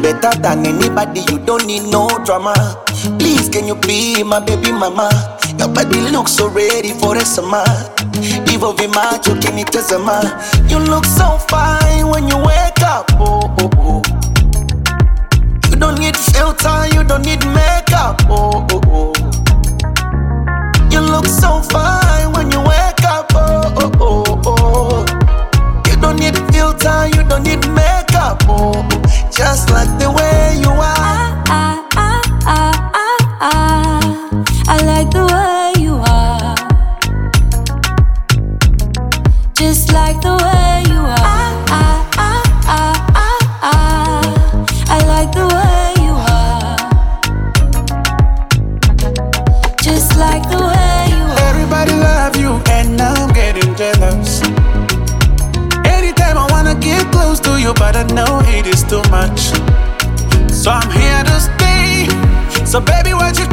better than anybody, you don't need no drama. Please, can you be my baby mama? Your body looks so ready for the summer. Vivo vi macho kinitazama. You look so fine when you wake up. Oh, oh, oh. You don't need filter, you don't need makeup. Oh, oh, oh. You look so fine when you wake up. Oh, oh, oh, oh. You don't need filter, you don't need makeup. Oh, just like the way you are. I like the way you are. Just like the way you are. I like the way you are. Just like the way you are. Everybody love you and I'm getting jealous. Anytime I wanna get close to you, but I know it is too much. So I'm here to stay. So baby, what you